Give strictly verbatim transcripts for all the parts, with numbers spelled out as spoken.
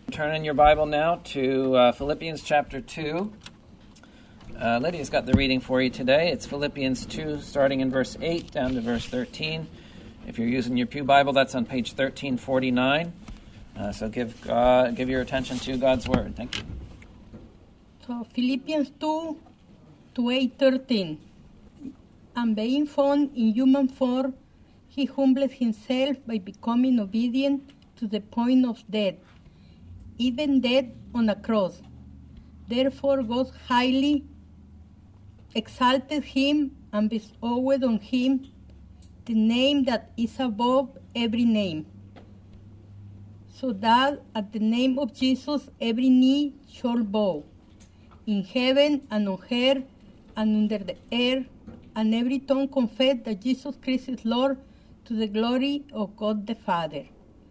Turn in your Bible now to uh, Philippians chapter two. Uh, Lydia's got the reading for you today. It's Philippians two, starting in verse eight down to verse thirteen. If you're using your Pew Bible, that's on page thirteen forty-nine. Uh, so give uh, give your attention to God's Word. Thank you. So Philippians two, to eight thirteen. And being found in human form, he humbled himself by becoming obedient to the point of death, even death on a cross. Therefore God highly exalted him and bestowed on him the name that is above every name, so that at the name of Jesus every knee shall bow, in heaven and on earth and under the earth, and every tongue confess that Jesus Christ is Lord, to the glory of God the Father.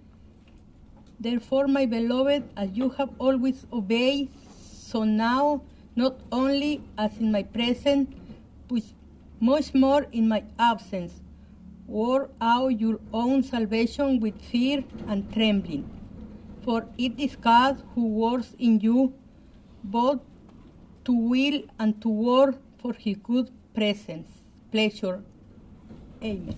Therefore, my beloved, as you have always obeyed, so now, not only as in my presence, but much more in my absence, work out your own salvation with fear and trembling. For it is God who works in you, both to will and to work for his good presence, pleasure. Amen.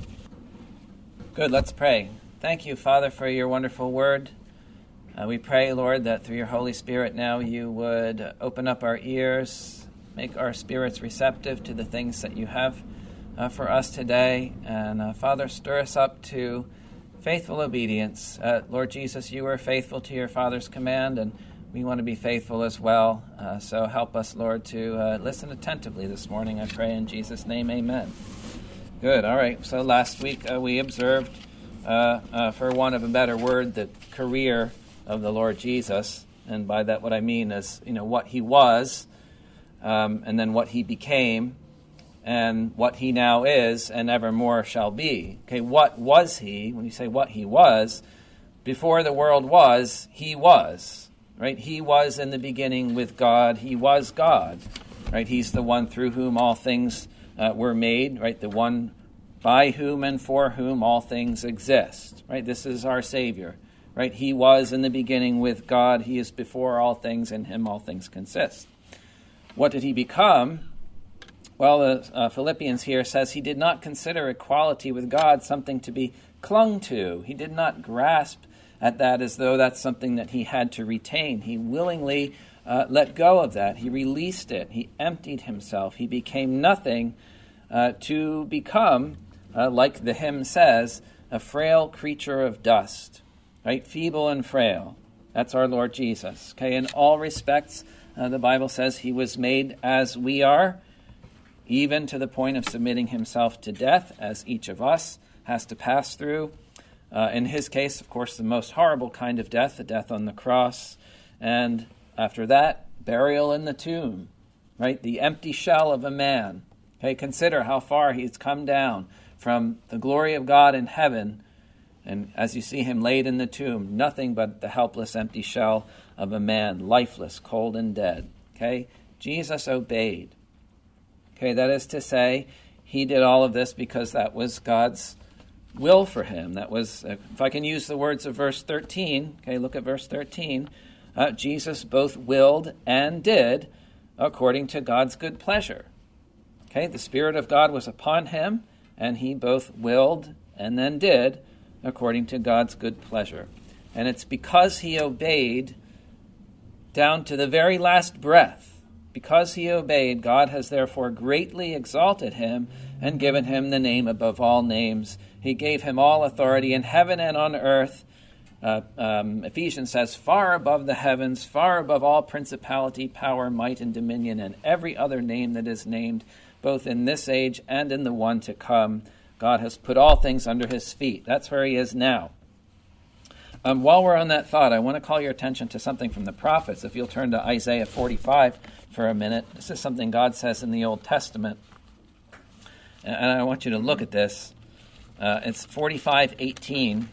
Good, let's pray. Thank you, Father, for your wonderful word. Uh, we pray, Lord, that through your Holy Spirit now you would open up our ears, make our spirits receptive to the things that you have uh, for us today. And uh, Father, stir us up to faithful obedience. Uh, Lord Jesus, you were faithful to your Father's command, and we want to be faithful as well. Uh, so help us, Lord, to uh, listen attentively this morning. I pray in Jesus' name, amen. Good, all right. So last week uh, we observed, uh, uh, for want of a better word, the career of the Lord Jesus. And by that what I mean is, you know, what he was, um, and then what he became, and what he now is, and evermore shall be. Okay, what was he? When you say what he was, before the world was, he was. Right? He was in the beginning with God. He was God. Right? He's the one through whom all things uh, were made. Right? The one by whom and for whom all things exist. Right? This is our Savior. Right? He was in the beginning with God. He is before all things. In him all things consist. What did he become? Well, the uh, Philippians here says he did not consider equality with God something to be clung to. He did not grasp at that as though that's something that he had to retain. He willingly uh, let go of that. He released it. He emptied himself. He became nothing uh, to become, uh, like the hymn says, a frail creature of dust, right? Feeble and frail. That's our Lord Jesus. Okay, in all respects, uh, the Bible says he was made as we are, even to the point of submitting himself to death, as each of us has to pass through. Uh, in his case, of course, the most horrible kind of death, the death on the cross. And after that, burial in the tomb, right? The empty shell of a man. Okay, consider how far he's come down from the glory of God in heaven. And as you see him laid in the tomb, nothing but the helpless, empty shell of a man, lifeless, cold, and dead. Okay, Jesus obeyed. Okay, that is to say, he did all of this because that was God's will for him. That was, uh, if I can use the words of verse thirteen, okay, look at verse thirteen. Uh, Jesus both willed and did according to God's good pleasure. Okay, the Spirit of God was upon him, and he both willed and then did according to God's good pleasure. And it's because he obeyed down to the very last breath. Because he obeyed, God has therefore greatly exalted him and given him the name above all names. He gave him all authority in heaven and on earth. Uh, um, Ephesians says, far above the heavens, far above all principality, power, might, and dominion, and every other name that is named, both in this age and in the one to come. God has put all things under his feet. That's where he is now. Um, while we're on that thought, I want to call your attention to something from the prophets. If you'll turn to Isaiah forty-five for a minute. This is something God says in the Old Testament. And I want you to look at this. Uh, it's forty-five eighteen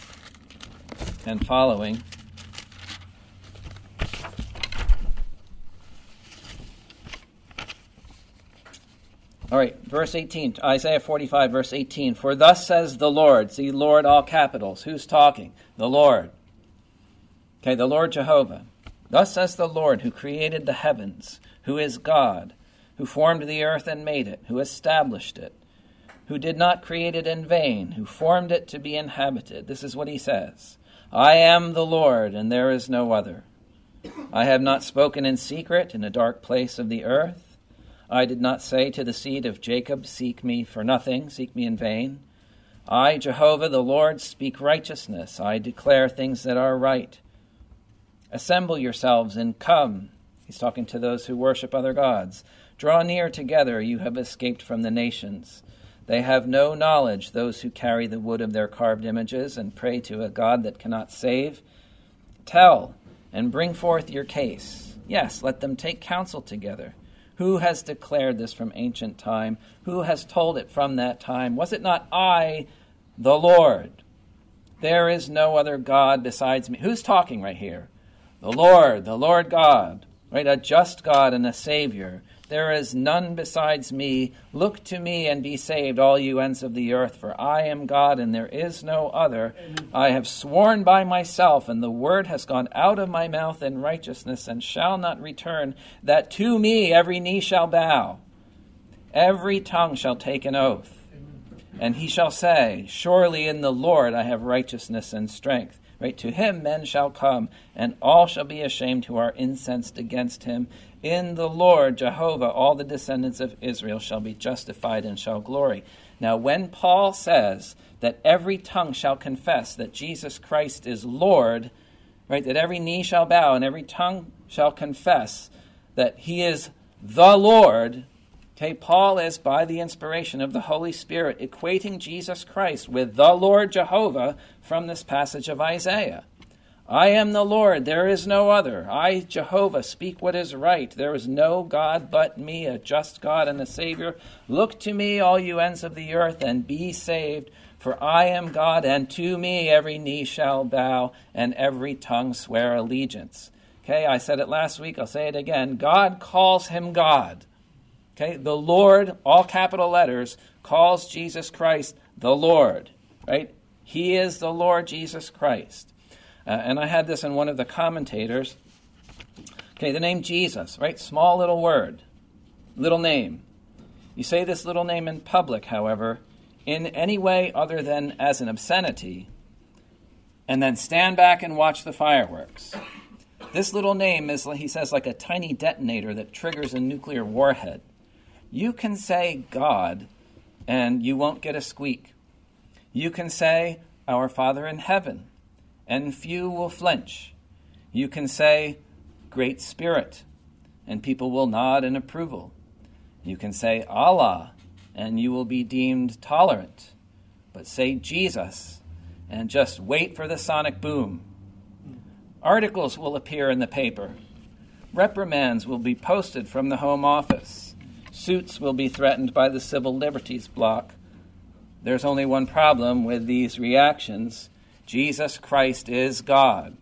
and following. All right, verse eighteen, Isaiah forty-five, verse eighteen. For thus says the Lord, see Lord, all capitals. Who's talking? The Lord. Okay, the Lord Jehovah. Thus says the Lord, who created the heavens, who is God, who formed the earth and made it, who established it, who did not create it in vain, who formed it to be inhabited. This is what he says. I am the Lord, and there is no other. I have not spoken in secret in a dark place of the earth. I did not say to the seed of Jacob, seek me for nothing, seek me in vain. I, Jehovah the Lord, speak righteousness. I declare things that are right. Assemble yourselves and come. He's talking to those who worship other gods. Draw near together, you have escaped from the nations. They have no knowledge, those who carry the wood of their carved images and pray to a God that cannot save. Tell and bring forth your case. Yes, let them take counsel together. Who has declared this from ancient time? Who has told it from that time? Was it not I, the Lord? There is no other God besides me. Who's talking right here? The Lord, the Lord God, right? A just God and a Savior. There is none besides me. Look to me and be saved, all you ends of the earth, for I am God and there is no other. Amen. I have sworn by myself, and the word has gone out of my mouth in righteousness and shall not return, that to me every knee shall bow, every tongue shall take an oath. Amen. And he shall say, surely in the Lord I have righteousness and strength. Right? To him men shall come, and all shall be ashamed who are incensed against him. In the Lord Jehovah all the descendants of Israel shall be justified and shall glory. Now when Paul says that every tongue shall confess that Jesus Christ is Lord, right, that every knee shall bow and every tongue shall confess that he is the Lord, okay, Paul is, by the inspiration of the Holy Spirit, equating Jesus Christ with the Lord Jehovah from this passage of Isaiah. I am the Lord, there is no other. I, Jehovah, speak what is right. There is no God but me, a just God and a Savior. Look to me, all you ends of the earth, and be saved. For I am God, and to me every knee shall bow, and every tongue swear allegiance. Okay, I said it last week, I'll say it again. God calls him God. Okay, the Lord, all capital letters, calls Jesus Christ the Lord, right? He is the Lord Jesus Christ. Uh, and I had this in one of the commentators. Okay, the name Jesus, right? Small little word, little name. You say this little name in public, however, in any way other than as an obscenity, and then stand back and watch the fireworks. This little name is, he says, like a tiny detonator that triggers a nuclear warhead. You can say God, and you won't get a squeak. You can say, Our Father in heaven, and few will flinch. You can say, Great Spirit, and people will nod in approval. You can say, Allah, and you will be deemed tolerant. But say Jesus, and just wait for the sonic boom. Articles will appear in the paper. Reprimands will be posted from the Home Office. Suits will be threatened by the Civil Liberties Bloc. There's only one problem with these reactions. Jesus Christ is God.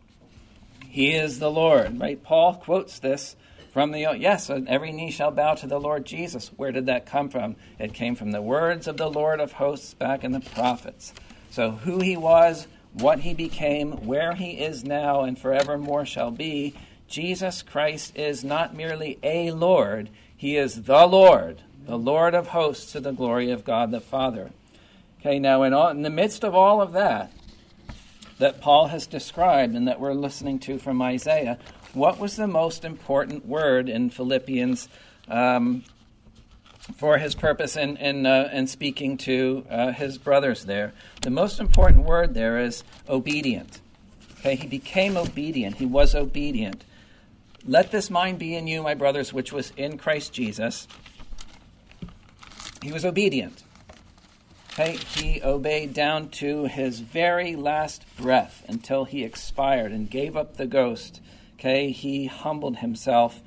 He is the Lord, right? Paul quotes this from the, yes, every knee shall bow to the Lord Jesus. Where did that come from? It came from the words of the Lord of hosts back in the prophets. So who he was, what he became, where he is now, and forevermore shall be, Jesus Christ is not merely a Lord, he is the Lord, the Lord of hosts, to the glory of God the Father. Okay, now in, all, in the midst of all of that, that Paul has described and that we're listening to from Isaiah, what was the most important word in Philippians um, for his purpose in, in, uh, in speaking to uh, his brothers there? The most important word there is obedient. Okay, he became obedient. He was obedient. Let this mind be in you, my brothers, which was in Christ Jesus. He was obedient. Okay, he obeyed down to his very last breath until he expired and gave up the ghost. Okay, he humbled himself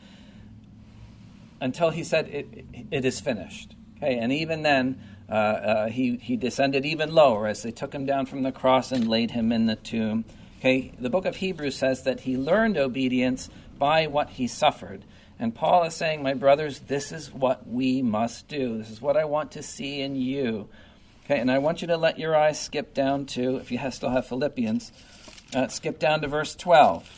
until he said, it, it, it is finished. Okay, and even then, uh, uh, he, he descended even lower as they took him down from the cross and laid him in the tomb. Okay, the book of Hebrews says that he learned obedience by what he suffered. And Paul is saying, my brothers, this is what we must do. This is what I want to see in you. Okay, and I want you to let your eyes skip down to, if you have, still have Philippians, Uh, skip down to verse twelve.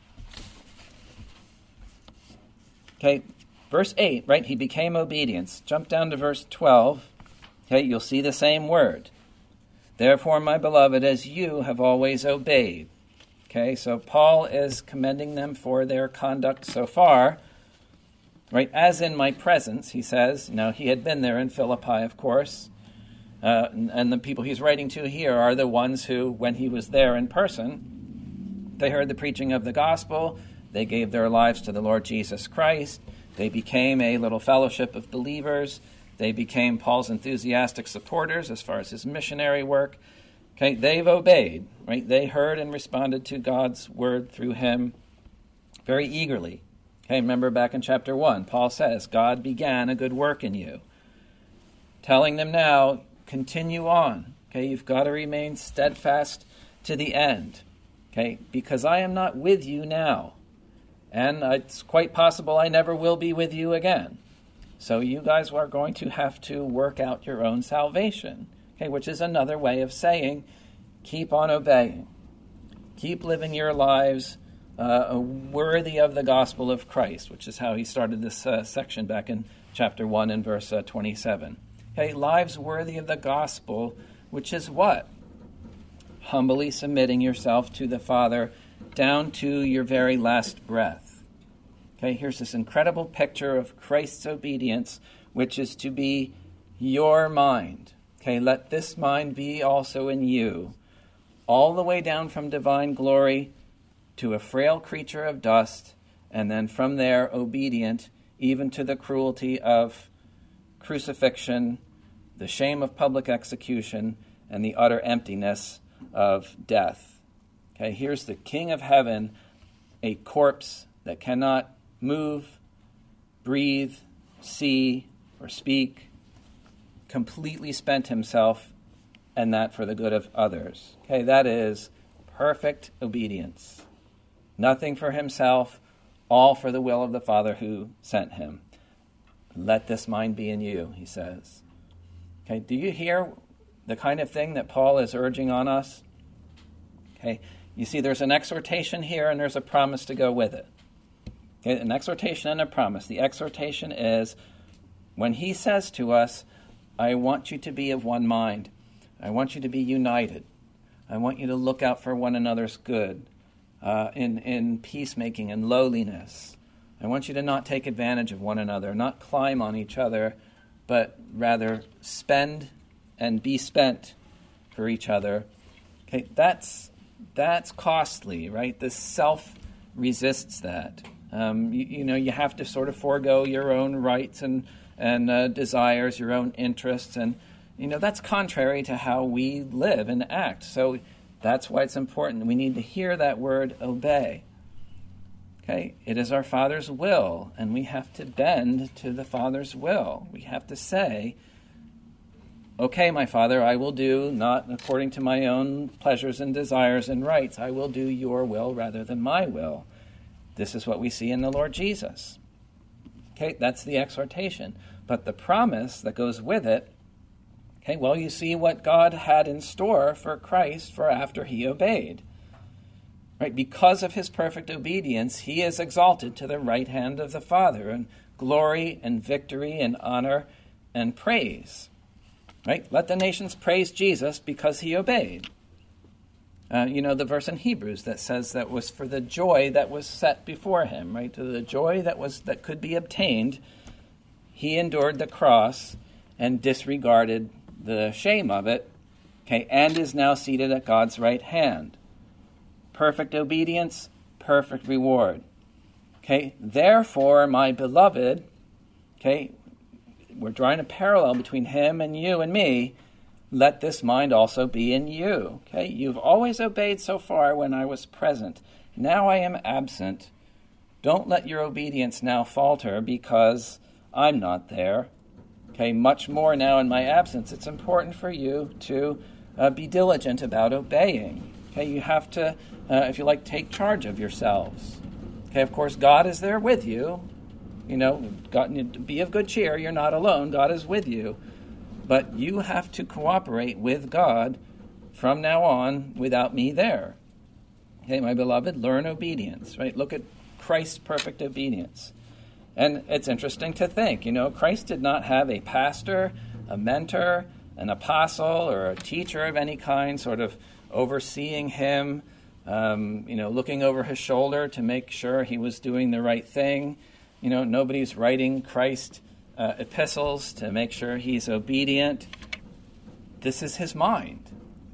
Okay, verse eight, right? He became obedience. Jump down to verse twelve. Okay, you'll see the same word. Therefore, my beloved, as you have always obeyed. Okay, so Paul is commending them for their conduct so far. Right, as in my presence, he says. Now, he had been there in Philippi, of course. Uh, and, and the people he's writing to here are the ones who, when he was there in person, they heard the preaching of the gospel. They gave their lives to the Lord Jesus Christ. They became a little fellowship of believers. They became Paul's enthusiastic supporters as far as his missionary work. Okay, they've obeyed, right? They heard and responded to God's word through him very eagerly. Okay, remember back in chapter one, Paul says, God began a good work in you. Telling them now, continue on. Okay, you've got to remain steadfast to the end. Okay, because I am not with you now. And it's quite possible I never will be with you again. So you guys are going to have to work out your own salvation. Okay, which is another way of saying, keep on obeying. Keep living your lives uh, worthy of the gospel of Christ, which is how he started this uh, section back in chapter one and verse uh, twenty-seven. Okay, lives worthy of the gospel, which is what? Humbly submitting yourself to the Father down to your very last breath. Okay, here's this incredible picture of Christ's obedience, which is to be your mind. Okay, let this mind be also in you, all the way down from divine glory to a frail creature of dust, and then from there obedient even to the cruelty of crucifixion, the shame of public execution, and the utter emptiness of death. Okay, here's the King of Heaven, a corpse that cannot move, breathe, see, or speak, completely spent himself, and that for the good of others. Okay, that is perfect obedience. Nothing for himself, all for the will of the Father who sent him. Let this mind be in you, he says. Okay, do you hear the kind of thing that Paul is urging on us? Okay, you see there's an exhortation here and there's a promise to go with it. Okay, an exhortation and a promise. The exhortation is when he says to us, I want you to be of one mind. I want you to be united. I want you to look out for one another's good uh, in, in peacemaking and lowliness. I want you to not take advantage of one another, not climb on each other, but rather spend and be spent for each other. Okay, that's that's costly, right? The self resists that. Um, you, you know, you have to sort of forego your own rights and and uh, desires, your own interests, and you know that's contrary to how we live and act. So that's why it's important. We need to hear that word obey. Okay, it is our Father's will, and we have to bend to the Father's will. We have to say, okay, my Father, I will do not according to my own pleasures and desires and rights. I will do your will rather than my will. This is what we see in the Lord Jesus. Okay, that's the exhortation. But the promise that goes with it, okay, well, you see what God had in store for Christ for after he obeyed. Right, because of his perfect obedience, he is exalted to the right hand of the Father, and glory and victory and honor and praise. Right? Let the nations praise Jesus because he obeyed. Uh, you know the verse in Hebrews that says that was for the joy that was set before him, right? To the joy that was that could be obtained, he endured the cross and disregarded the shame of it, okay, and is now seated at God's right hand. Perfect obedience, perfect reward. Okay, therefore, my beloved, okay, we're drawing a parallel between him and you and me. Let this mind also be in you. Okay, you've always obeyed so far when I was present. Now I am absent. Don't let your obedience now falter because I'm not there. Okay, much more now in my absence. It's important for you to uh, be diligent about obeying. Okay, you have to, uh, if you like, take charge of yourselves. Okay, of course, God is there with you. You know, God, be of good cheer. You're not alone. God is with you. But you have to cooperate with God from now on without me there. Okay, my beloved, learn obedience, right? Look at Christ's perfect obedience. And it's interesting to think, you know, Christ did not have a pastor, a mentor, an apostle, or a teacher of any kind sort of overseeing him, um, you know, looking over his shoulder to make sure he was doing the right thing. You know, nobody's writing Christ uh, epistles to make sure he's obedient. This is his mind.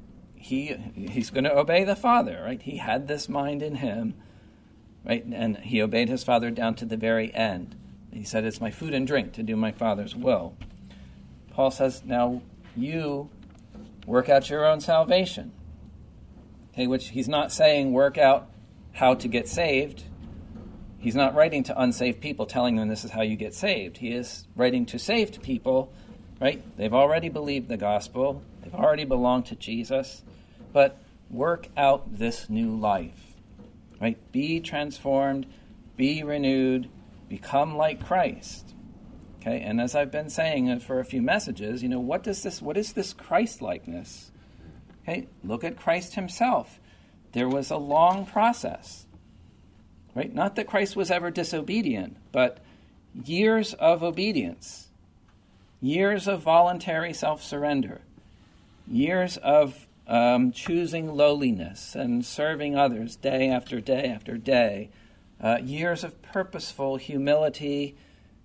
He he's going to obey the Father, right? He had this mind in him, right? And he obeyed his Father down to the very end. He said, "It's my food and drink to do my Father's will." Paul says, now you work out your own salvation. Okay, which he's not saying work out how to get saved. He's not writing to unsaved people telling them this is how you get saved. He is writing to saved people, right? They've already believed the gospel. They've already belonged to Jesus. But work out this new life, right? Be transformed, be renewed, become like Christ. Okay, and as I've been saying for a few messages, you know, what does this, what is this Christ-likeness? Okay, look at Christ himself. There was a long process, right? Not that Christ was ever disobedient, but years of obedience, years of voluntary self-surrender, years of um, choosing lowliness and serving others day after day after day, uh, years of purposeful humility,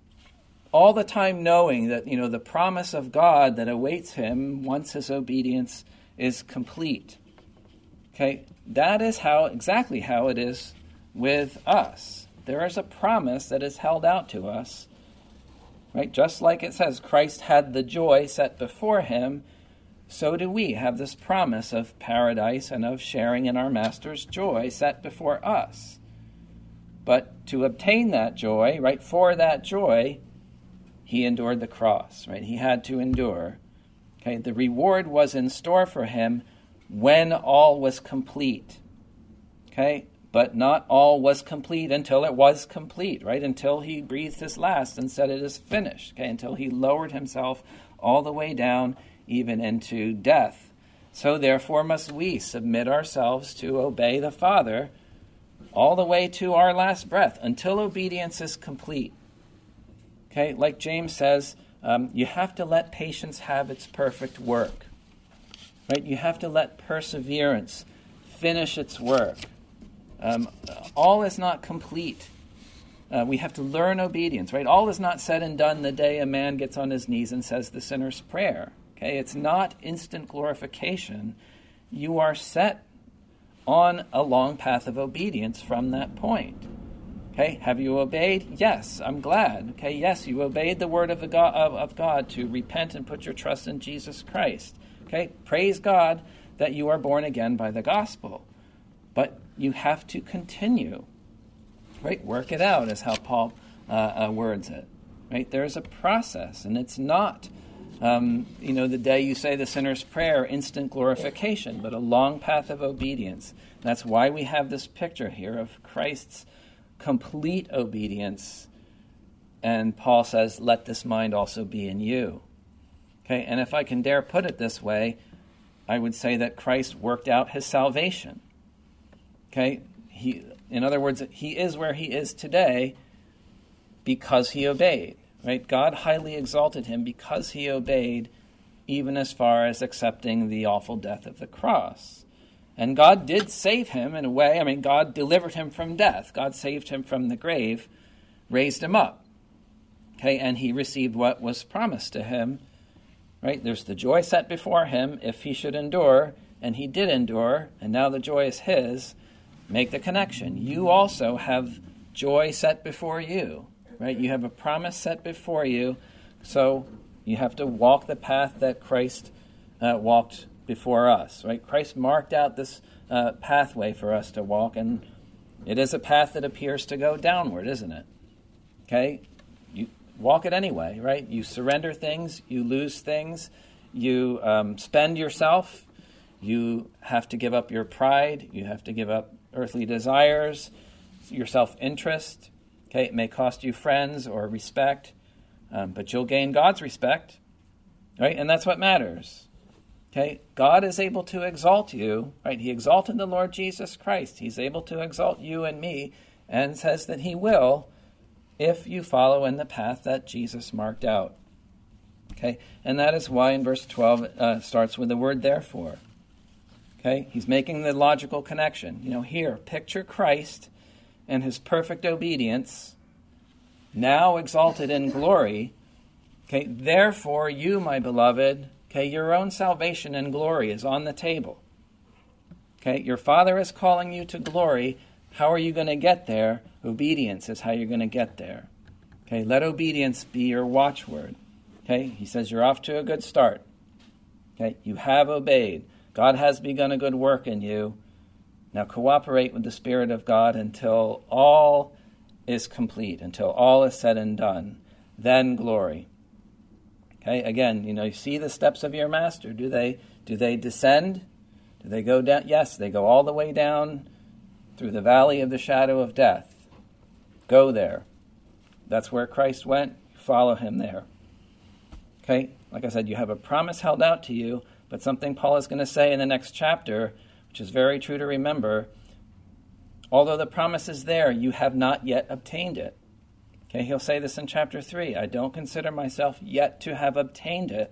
all the time knowing that, you know, the promise of God that awaits him once his obedience is complete. Okay, that is how, exactly how it is with us. There is a promise that is held out to us, right? Just like it says, Christ had the joy set before him, so do we have this promise of paradise and of sharing in our Master's joy set before us. But to obtain that joy, right, for that joy, he endured the cross, right? He had to endure. Okay, the reward was in store for him when all was complete. Okay, but not all was complete until it was complete, right? Until he breathed his last and said it is finished. Okay, until he lowered himself all the way down, even into death. So therefore must we submit ourselves to obey the Father all the way to our last breath, until obedience is complete. Okay, like James says, um, you have to let patience have its perfect work. Right? You have to let perseverance finish its work. Um, all is not complete. Uh, we have to learn obedience, right? All is not said and done the day a man gets on his knees and says the sinner's prayer. Okay, it's not instant glorification. You are set on a long path of obedience from that point. Okay, have you obeyed? Yes, I'm glad. Okay, yes, you obeyed the word of, the God, of, of God to repent and put your trust in Jesus Christ. Okay, praise God that you are born again by the gospel. But you have to continue. Right, work it out is how Paul uh, uh, words it. Right, there's a process, and it's not, um, you know, the day you say the sinner's prayer, instant glorification, but a long path of obedience. That's why we have this picture here of Christ's complete obedience, and Paul says, let this mind also be in you. Okay, and if I can dare put it this way, I would say that Christ worked out his salvation. Okay, he, in other words, he is where he is today because he obeyed, right? God highly exalted him because he obeyed, even as far as accepting the awful death of the cross. And God did save him in a way. I mean, God delivered him from death. God saved him from the grave, raised him up. Okay, and he received what was promised to him. Right? There's the joy set before him if he should endure, and he did endure, and now the joy is his. Make the connection. You also have joy set before you. Right? You have a promise set before you, so you have to walk the path that Christ uh, walked before us, right? Christ marked out this uh, pathway for us to walk, and it is a path that appears to go downward, isn't it? Okay? You walk it anyway, right? You surrender things, you lose things, you um, spend yourself, you have to give up your pride, you have to give up earthly desires, your self-interest. Okay? It may cost you friends or respect, um, but you'll gain God's respect, right? And that's what matters. Okay, God is able to exalt you, right? He exalted the Lord Jesus Christ. He's able to exalt you and me, and says that he will if you follow in the path that Jesus marked out. Okay, and that is why in verse twelve uh, starts with the word therefore. Okay, he's making the logical connection. You know, here, picture Christ and his perfect obedience, now exalted in glory. Okay, therefore you, my beloved, okay, your own salvation and glory is on the table. Okay, your Father is calling you to glory. How are you going to get there? Obedience is how you're going to get there. Okay, let obedience be your watchword. Okay, he says you're off to a good start. Okay, you have obeyed. God has begun a good work in you. Now cooperate with the Spirit of God until all is complete, until all is said and done. Then glory. Okay, again, you know, you see the steps of your master. Do they do they descend? Do they go down? Yes, they go all the way down through the valley of the shadow of death. Go there. That's where Christ went. Follow him there. Okay, like I said, you have a promise held out to you, but something Paul is going to say in the next chapter, which is very true to remember, although the promise is there, you have not yet obtained it. Okay, he'll say this in chapter three. I don't consider myself yet to have obtained it.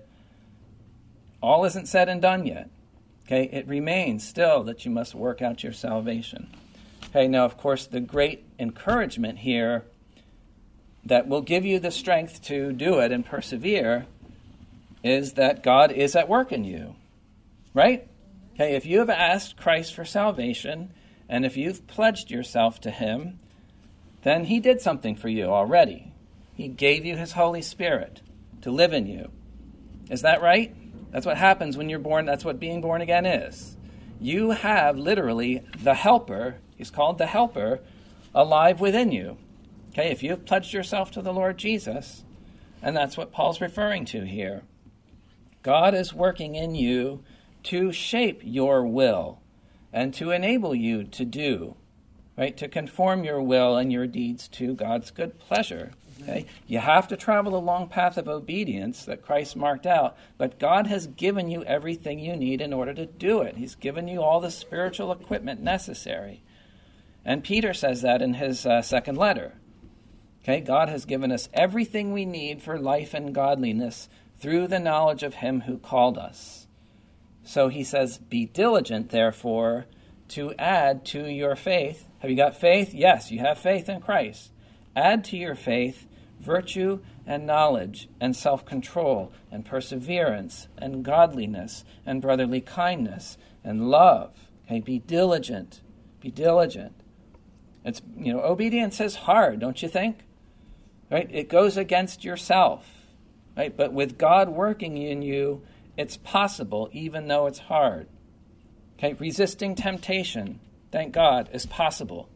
All isn't said and done yet. Okay, it remains still that you must work out your salvation. Okay, now, of course, the great encouragement here that will give you the strength to do it and persevere is that God is at work in you, right? Okay, if you have asked Christ for salvation, and if you've pledged yourself to him, then he did something for you already. He gave you his Holy Spirit to live in you. Is that right? That's what happens when you're born. That's what being born again is. You have literally the helper, he's called the helper, alive within you. Okay, if you've pledged yourself to the Lord Jesus, and that's what Paul's referring to here. God is working in you to shape your will and to enable you to do, right, to conform your will and your deeds to God's good pleasure. Okay? You have to travel a long path of obedience that Christ marked out, but God has given you everything you need in order to do it. He's given you all the spiritual equipment necessary. And Peter says that in his uh, second letter. Okay, God has given us everything we need for life and godliness through the knowledge of him who called us. So he says, be diligent, therefore, to add to your faith. Have you got faith? Yes, you have faith in Christ. Add to your faith virtue and knowledge and self-control and perseverance and godliness and brotherly kindness and love. Okay, be diligent. Be diligent. It's, you know, obedience is hard, don't you think? Right? It goes against yourself. Right? But with God working in you, it's possible, even though it's hard. Okay, resisting temptation, thank God, is possible.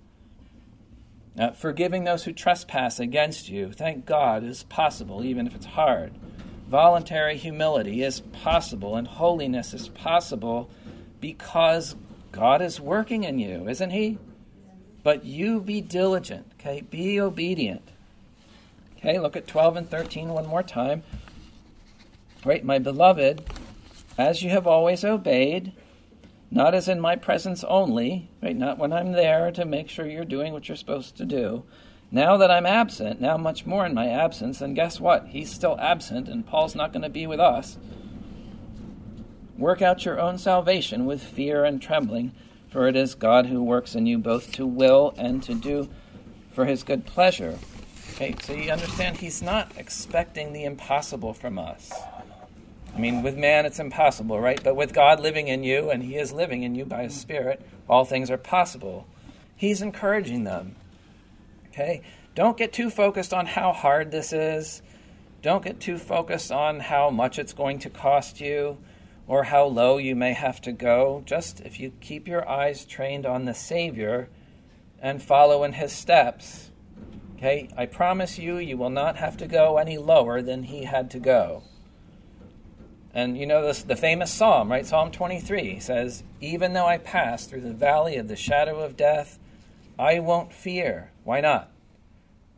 Uh, forgiving those who trespass against you, thank God, is possible, even if it's hard. Voluntary humility is possible, and holiness is possible because God is working in you, isn't he? But you be diligent, okay? Be obedient. Okay, look at twelve and thirteen one more time. Right, my beloved, as you have always obeyed, not as in my presence only, right, not when I'm there to make sure you're doing what you're supposed to do. Now that I'm absent, now much more in my absence, and guess what? He's still absent, and Paul's not going to be with us. Work out your own salvation with fear and trembling, for it is God who works in you both to will and to do for his good pleasure. Okay, so you understand he's not expecting the impossible from us. I mean, with man it's impossible, right? But with God living in you, and he is living in you by his Spirit, all things are possible. He's encouraging them. Okay? Don't get too focused on how hard this is. Don't get too focused on how much it's going to cost you or how low you may have to go. Just if you keep your eyes trained on the Savior and follow in his steps, okay, I promise you, you will not have to go any lower than he had to go. And you know this, the famous psalm, right? Psalm twenty-three says, even though I pass through the valley of the shadow of death, I won't fear. Why not?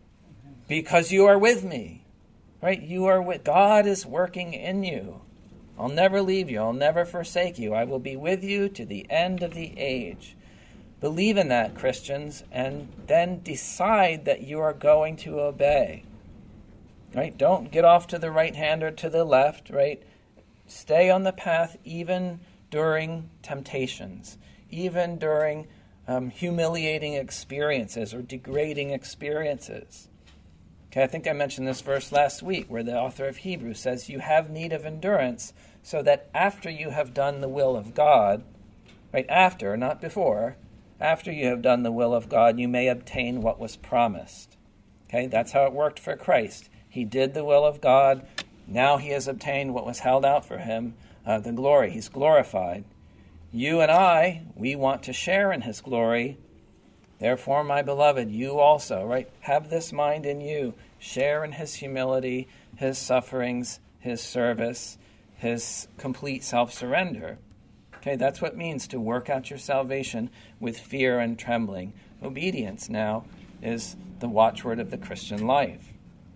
Because you are with me, right? You are with, God is working in you. I'll never leave you. I'll never forsake you. I will be with you to the end of the age. Believe in that, Christians, and then decide that you are going to obey. Right? Don't get off to the right hand or to the left, right? Stay on the path even during temptations, even during um, humiliating experiences or degrading experiences. Okay, I think I mentioned this verse last week where the author of Hebrews says, you have need of endurance so that after you have done the will of God, right, after, not before, after you have done the will of God, you may obtain what was promised. Okay, that's how it worked for Christ. He did the will of God. Now he has obtained what was held out for him, uh, the glory. He's glorified. You and I, we want to share in his glory. Therefore, my beloved, you also, right, have this mind in you. Share in his humility, his sufferings, his service, his complete self-surrender. Okay, that's what it means to work out your salvation with fear and trembling. Obedience now is the watchword of the Christian life.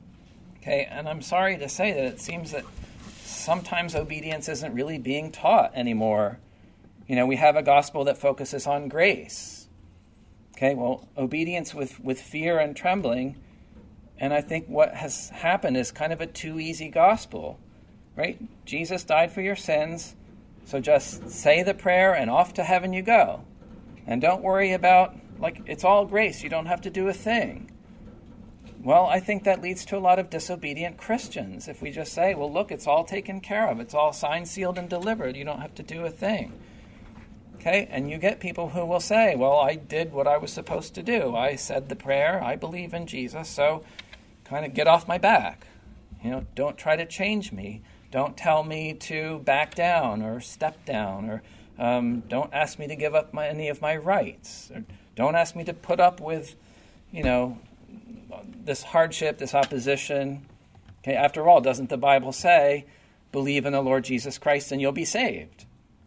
Okay, and I'm sorry to say that it seems that sometimes obedience isn't really being taught anymore. You know, we have a gospel that focuses on grace. Okay, well, obedience with, with fear and trembling, and I think what has happened is kind of a too easy gospel, right? Jesus died for your sins, so just say the prayer and off to heaven you go. And don't worry about, like, it's all grace, you don't have to do a thing. Well, I think that leads to a lot of disobedient Christians. If we just say, well, look, it's all taken care of. It's all signed, sealed, and delivered. You don't have to do a thing. Okay? And you get people who will say, well, I did what I was supposed to do. I said the prayer. I believe in Jesus. So kind of get off my back. You know, don't try to change me. Don't tell me to back down or step down. Or um, don't ask me to give up my, any of my rights. Or don't ask me to put up with, you know, this hardship, this opposition. Okay, after all, doesn't the Bible say, believe in the Lord Jesus Christ and you'll be saved?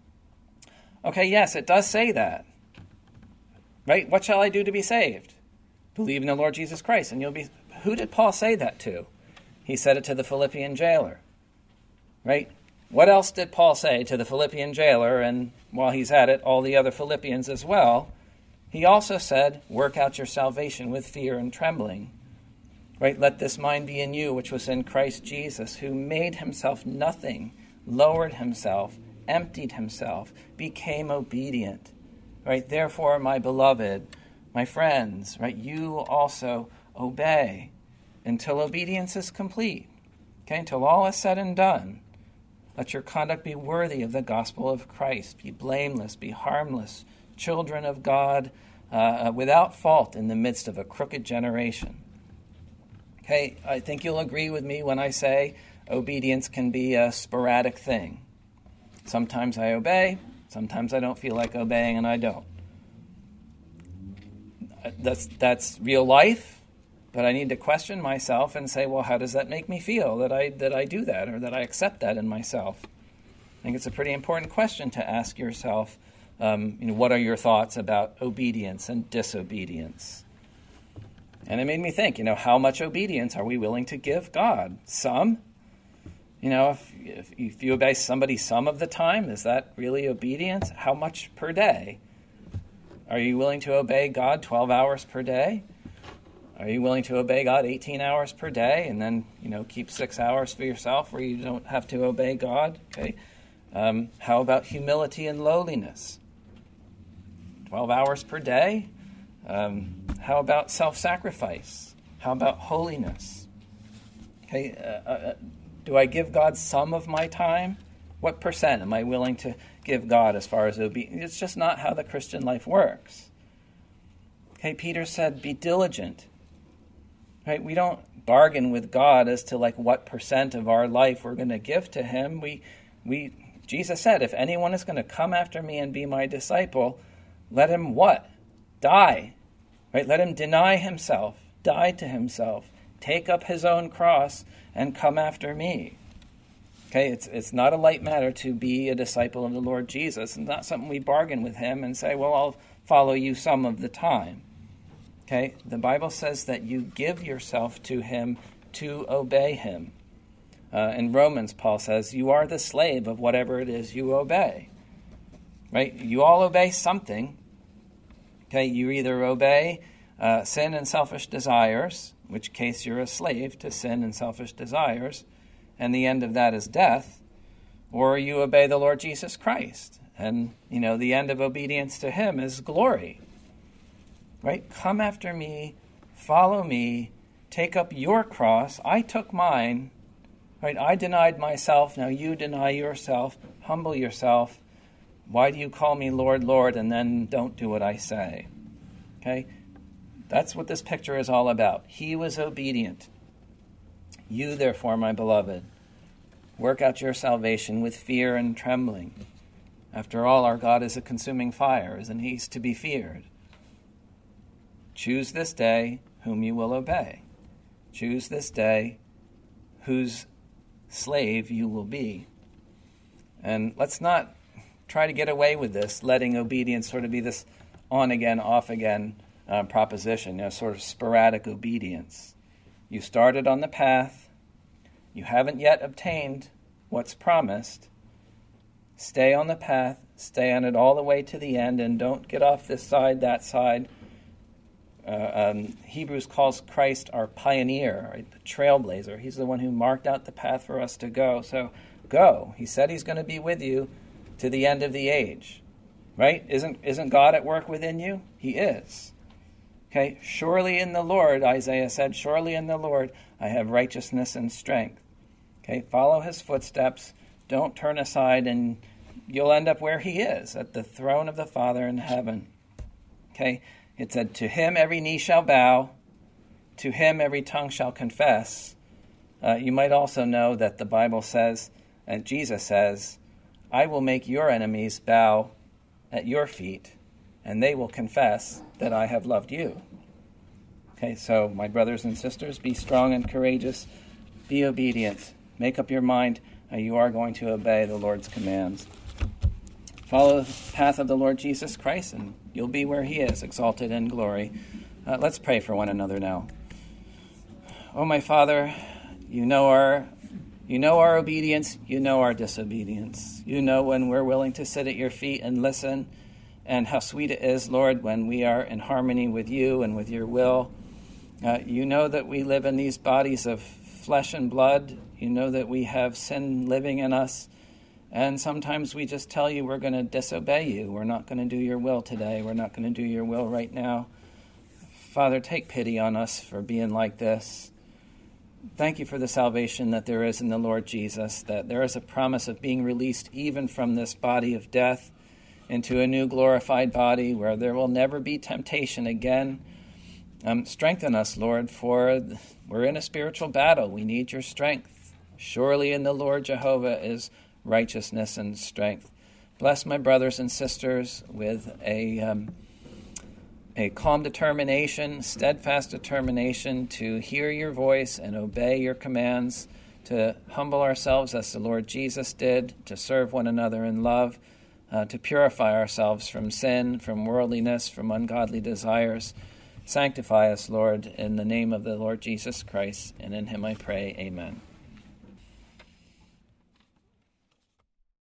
Okay, yes, it does say that. Right? What shall I do to be saved? Believe in the Lord Jesus Christ and you'll be... Who did Paul say that to? He said it to the Philippian jailer. Right? What else did Paul say to the Philippian jailer, and while he's at it, all the other Philippians as well? He also said, work out your salvation with fear and trembling. Right? Let this mind be in you, which was in Christ Jesus, who made himself nothing, lowered himself, emptied himself, became obedient. Right? Therefore, my beloved, my friends, right, you also obey until obedience is complete. Okay? Until all is said and done. Let your conduct be worthy of the gospel of Christ. Be blameless, be harmless, children of God, uh, without fault in the midst of a crooked generation. Okay, I think you'll agree with me when I say obedience can be a sporadic thing. Sometimes I obey, sometimes I don't feel like obeying, and I don't. That's that's real life, but I need to question myself and say, well, how does that make me feel that I that I do that or that I accept that in myself? I think it's a pretty important question to ask yourself. Um, you know, what are your thoughts about obedience and disobedience? And it made me think, you know, how much obedience are we willing to give God? Some. You know, if, if, if you obey somebody some of the time, is that really obedience? How much per day? Are you willing to obey God twelve hours per day? Are you willing to obey God eighteen hours per day and then, you know, keep six hours for yourself where you don't have to obey God? Okay. Um, how about humility and lowliness? twelve hours per day? Um, how about self-sacrifice? How about holiness? Okay, uh, uh, do I give God some of my time? What percent am I willing to give God as far as obedience? It's just not how the Christian life works. Okay, Peter said, be diligent. Right? We don't bargain with God as to like what percent of our life we're going to give to him. We, we, Jesus said, if anyone is going to come after me and be my disciple, let him what? Die. Right? Let him deny himself, die to himself, take up his own cross, and come after me. Okay, it's it's not a light matter to be a disciple of the Lord Jesus. It's not something we bargain with him and say, well, I'll follow you some of the time. Okay, the Bible says that you give yourself to him to obey him. Uh, in Romans, Paul says, you are the slave of whatever it is you obey. Right? You all obey something. Okay, you either obey uh, sin and selfish desires, in which case you're a slave to sin and selfish desires, and the end of that is death, or you obey the Lord Jesus Christ. And, you know, the end of obedience to him is glory. Right? Come after me, follow me, take up your cross. I took mine. Right? I denied myself, now you deny yourself, humble yourself. Why do you call me Lord, Lord, and then don't do what I say? Okay? That's what this picture is all about. He was obedient. You, therefore, my beloved, work out your salvation with fear and trembling. After all, our God is a consuming fire, and he's to be feared. Choose this day whom you will obey. Choose this day whose slave you will be. And let's not try to get away with this, letting obedience sort of be this on-again, off-again uh, proposition, you know, sort of sporadic obedience. You started on the path. You haven't yet obtained what's promised. Stay on the path. Stay on it all the way to the end, and don't get off this side, that side. Uh, um, Hebrews calls Christ our pioneer, right? The trailblazer. He's the one who marked out the path for us to go. So go. He said he's going to be with you to the end of the age. Right? Isn't, isn't God at work within you? He is. Okay? Surely in the Lord, Isaiah said, surely in the Lord I have righteousness and strength. Okay? Follow his footsteps. Don't turn aside, and you'll end up where he is, at the throne of the Father in heaven. Okay? It said, to him every knee shall bow, to him every tongue shall confess. Uh, you might also know that the Bible says, and Jesus says, I will make your enemies bow at your feet, and they will confess that I have loved you. Okay, so my brothers and sisters, be strong and courageous, be obedient, make up your mind uh, you are going to obey the Lord's commands. Follow the path of the Lord Jesus Christ, and you'll be where he is, exalted in glory. Uh, let's pray for one another now. Oh, my Father, you know our you know our obedience, you know our disobedience. You know when we're willing to sit at your feet and listen, and how sweet it is, Lord, when we are in harmony with you and with your will. Uh, you know that we live in these bodies of flesh and blood. You know that we have sin living in us. And sometimes we just tell you we're going to disobey you. We're not going to do your will today. We're not going to do your will right now. Father, take pity on us for being like this. Thank you for the salvation that there is in the Lord Jesus, that there is a promise of being released even from this body of death into a new glorified body where there will never be temptation again. Um, strengthen us, Lord, for we're in a spiritual battle. We need your strength. Surely in the Lord Jehovah is righteousness and strength. Bless my brothers and sisters with a um, a calm determination, steadfast determination to hear your voice and obey your commands, to humble ourselves as the Lord Jesus did, to serve one another in love, uh, to purify ourselves from sin, from worldliness, from ungodly desires. Sanctify us, Lord, in the name of the Lord Jesus Christ, and in him I pray, amen.